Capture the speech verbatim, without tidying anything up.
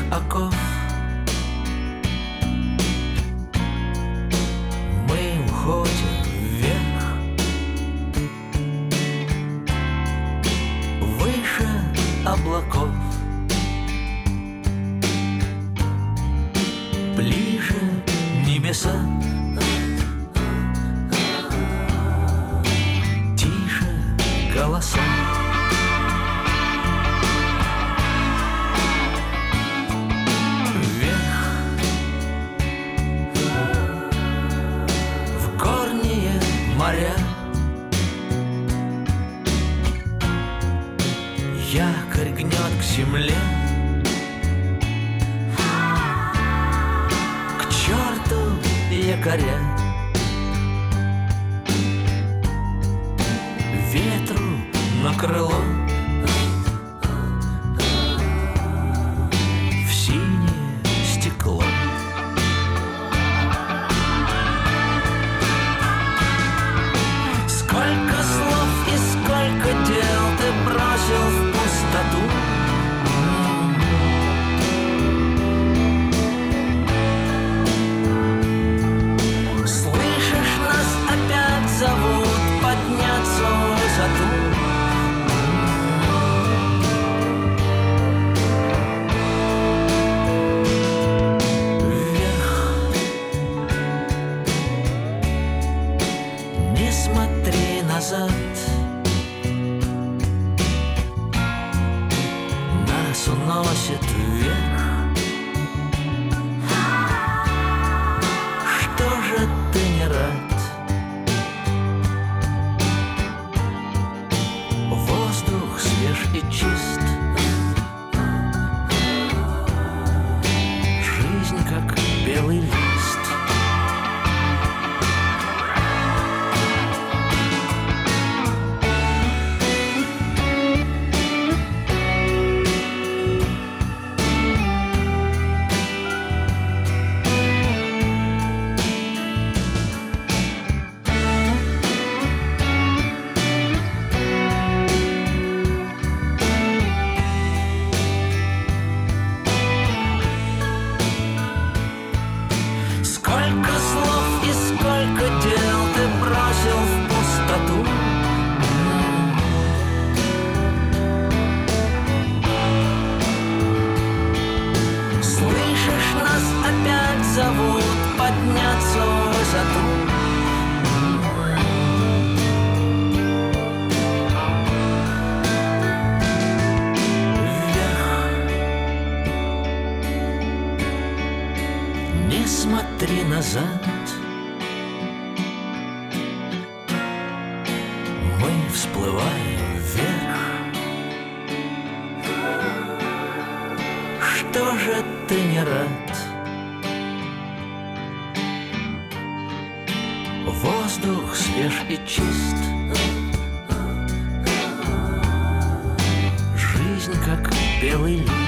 оков. Мы уходим вверх, выше облаков, ближе небеса, тише голоса. Моря, якорь гнет к земле, к черту якоря, ветру на крыло, в синее стекло. Сколько слов и сколько дел ты бросил в пустоту. Слышишь, нас опять зовут подняться в высоту. Не смотри назад, нас уносит вверх. Что же ты не рад? Воздух свеж и чист, жизнь как белый лист. Сколько слов и сколько дел ты бросил в пустоту. Слышишь, нас опять зовут подняться в высоту. Не смотри назад, мы всплываем вверх. Что же ты не рад? Воздух свеж и чист, жизнь как белый лист.